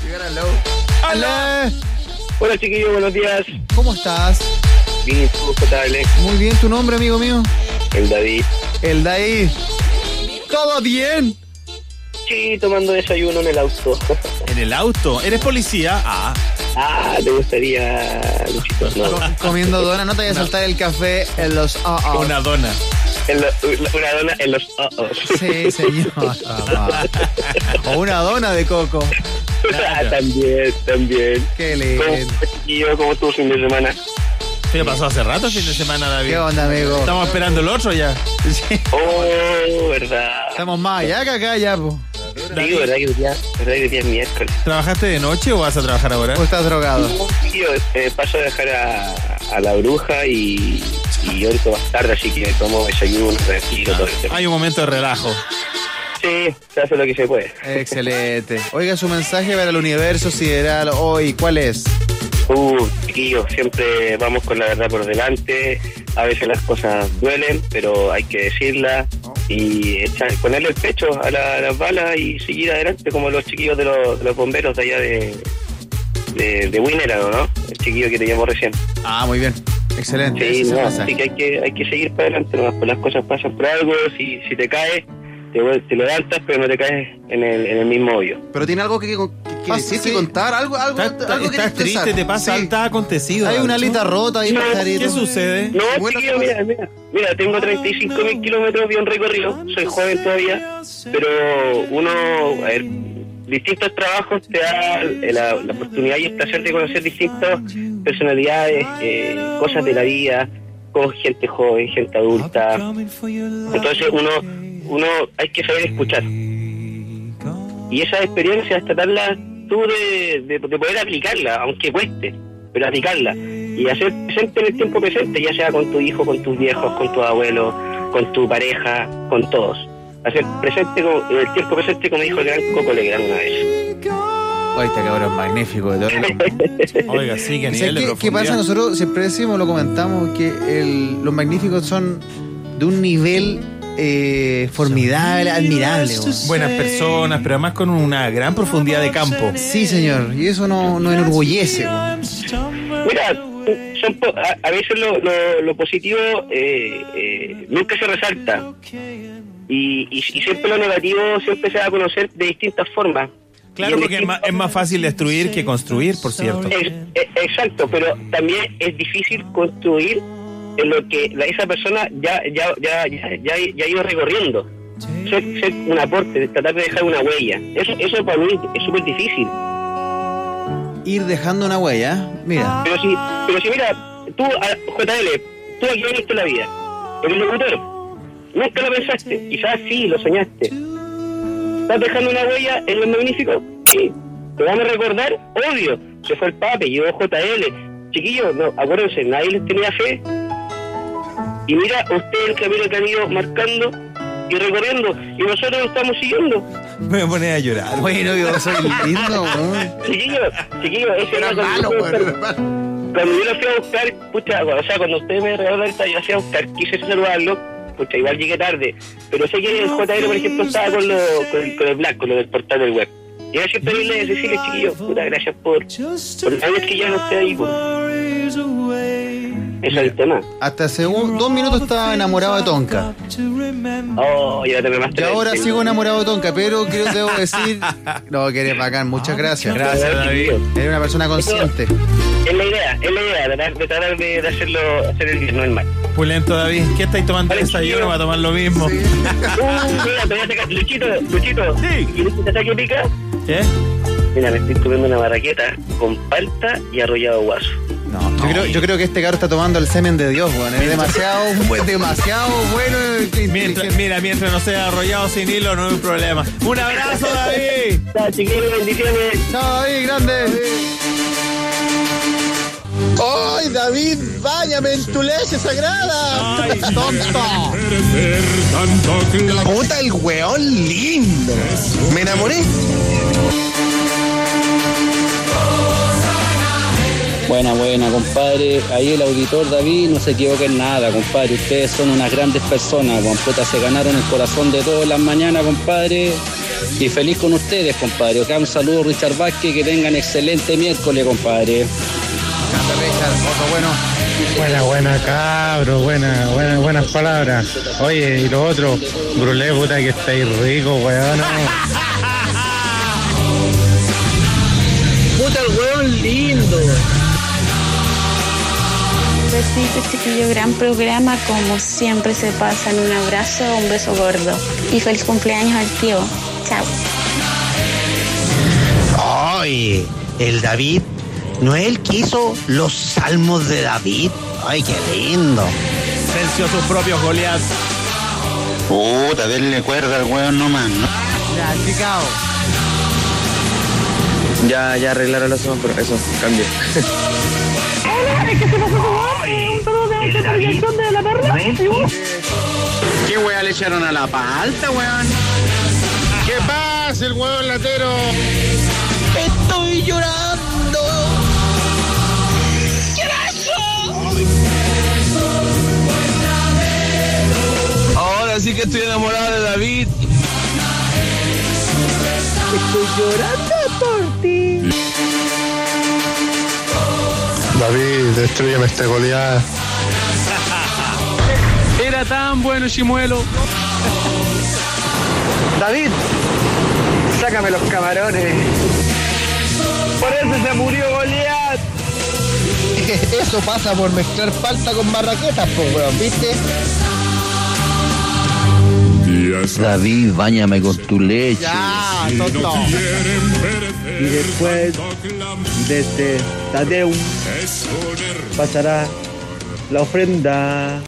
¡Aló! Hola chiquillos, buenos días. ¿Cómo estás? Bien, ¿tú qué tal? Muy bien, ¿tu nombre, amigo mío? El David. El David. ¿Todo bien? Sí, tomando desayuno en el auto. ¿En el auto? ¿Eres policía? ¿te gustaría, Luchito? No. Comiendo dona, no te vayas a saltar el café en los Una dona. Una dona en los Sí, señor. O una dona de coco. También. Qué lindo. Chiquillo, ¿cómo estuvo el fin de semana? ¿Qué pasó hace rato el fin de semana, David? ¿Qué onda, amigo? Estamos esperando el otro ya. Sí. Oh, verdad. Estamos más allá que acá ya, po. Sí, verdad que hoy día es miércoles. ¿Trabajaste de noche o vas a trabajar ahora? ¿O estás drogado? Chiquillo, paso a dejar a la bruja y ahorita más tarde, así que tomo desayuno, tranquilo, todo eso. Hay un momento de relajo. Sí, se hace lo que se puede. Excelente. Oiga, su mensaje para el universo sideral hoy, ¿cuál es? Chiquillos, siempre vamos con la verdad por delante. A veces las cosas duelen, pero hay que decirlas y ponerle el pecho a las balas y seguir adelante, como los chiquillos de los bomberos de allá de Winera, ¿no? El chiquillo que te llamó recién. Muy bien. Excelente. Sí, Ese es el no, mensaje. así que hay que seguir para adelante, ¿no? Pues las cosas pasan por algo. Si te caes, te levantas, pero no te caes en el mismo hoyo. Pero tiene algo que decir, que contar, algo que Estás triste, te pasa, Sí. está acontecido. Hay una alita rota ahí, pajarito. ¿Qué sucede? No, Bueno, chiquillo, mira, tengo 35.000 kilómetros bien recorridos, soy joven todavía, pero distintos trabajos te da la oportunidad y el placer de conocer distintas personalidades, cosas de la vida, con gente joven, gente adulta. Entonces uno hay que saber escuchar. Y esas experiencias, tratarlas tú de poder aplicarlas, aunque cueste, pero aplicarlas. Y hacer presente en el tiempo presente, ya sea con tu hijo, con tus viejos, con tus abuelos, con tu pareja, con todos. Hacer presente en el tiempo presente, como dijo el gran Coco Legrand una vez. Oye, este cabrón es magnífico. Oiga, sí, que a nivel de ¿Qué profundidad. pasa? Nosotros siempre decimos, lo comentamos, que los magníficos son de un nivel formidable, admirable. Buenas personas, pero además con una gran profundidad de campo. Sí, señor. Y eso nos enorgullece. Mira, a veces lo positivo nunca se resalta. Y siempre lo negativo siempre se va a conocer de distintas formas. Claro, porque es más fácil destruir que construir, por cierto. Exacto, pero también es difícil construir en lo que esa persona ya ha ido recorriendo. Ser un aporte, tratar de dejar una huella. Eso para mí es súper difícil. Ir dejando una huella, mira. Pero si mira, tú, JL, tú aquí viniste en la vida, eres locutor, nunca lo pensaste, quizás sí, lo soñaste. ¿Estás dejando una huella en los magníficos? Sí. ¿Te van a recordar? Obvio. Se fue el Pape, llegó JL. Chiquillos, no, acuérdense, nadie les tenía fe. Y mira, usted el camino que han ido marcando y recorriendo, y nosotros lo estamos siguiendo. Me voy a poner a llorar. Bueno, yo soy lindo, weón. Chiquillos, ese era cuando yo lo fui a buscar, pucha, o sea, cuando usted me regaló esta, yo lo fui a buscar, quise saludarlo, pucha, igual llegué tarde, pero sé que el JL, por ejemplo, estaba con el Black, con lo del portal del web. Y ahora siempre vine a decirle, chiquillos, puta, gracias por la vez que ya no esté ahí, pues. Ese es el tema. Hasta hace 2 minutos estaba enamorado de Tonka. Oh, ya te me Y ahora sigo enamorado de Tonka, pero debo decir... No, que eres bacán, muchas gracias. Gracias, David. Eres una persona consciente. Es la idea, tratar de hacer el bien, no el mal. Pulento, David. ¿Qué estáis tomando Vale, desayuno? chiquillo. Va a tomar lo mismo. Mira, te voy a sacar, Luchito. Sí. ¿Quieres que te saque pica? ¿Qué? Mira, me estoy comiendo una barraqueta con palta y arrollado guaso. No, yo creo que este caro está tomando el semen de Dios, weón. Es demasiado bueno. Mientras no sea arrollado sin hilo, no hay problema. ¡Un abrazo, David! Chao, chiquillos, bendiciones. Chao, David, grande. ¡Ay, David! ¡Báñame en tu leche sagrada! Ay. ¡Tonto! ¡Puta, el weón lindo! Me enamoré. Buena, compadre. Ahí el auditor David no se equivoca en nada, compadre. Ustedes son unas grandes personas, puta, se ganaron el corazón de todas las mañanas, compadre. Y feliz con ustedes, compadre. Acá un saludo, Richard Vázquez, que tengan excelente miércoles, compadre. Grande Richard, otro bueno. Buena cabro, buenas palabras. Oye, y lo otro, Brulé, puta que estáis rico, weón. Puta el weón lindo. Besitos, chiquillo, gran programa, como siempre se pasan. Un abrazo, un beso gordo. Y feliz cumpleaños al tío. Chao. Ay, el David, ¿no es el que hizo los salmos de David? Ay, qué lindo. Venció sus propios Goliath. Puta, denle cuerda al weón nomás, ¿no? Ya, chicao. Ya arreglaron la zona, pero eso, cambio. ¿Qué weá le echaron a la palta, weón? ¿Qué pasa, el huevón latero? Estoy llorando. Ahora sí que estoy enamorado de David. Estoy llorando por ti. David, destruyeme este Goliat. Era tan bueno, Chimuelo. David, sácame los camarones. Por eso se murió Goliat. Eso pasa por mezclar palta con marraquetas, pues, weón, ¿viste? David, báñame con tu leche. Ya, tonto. Y después, desde Tadeu, pasará la ofrenda.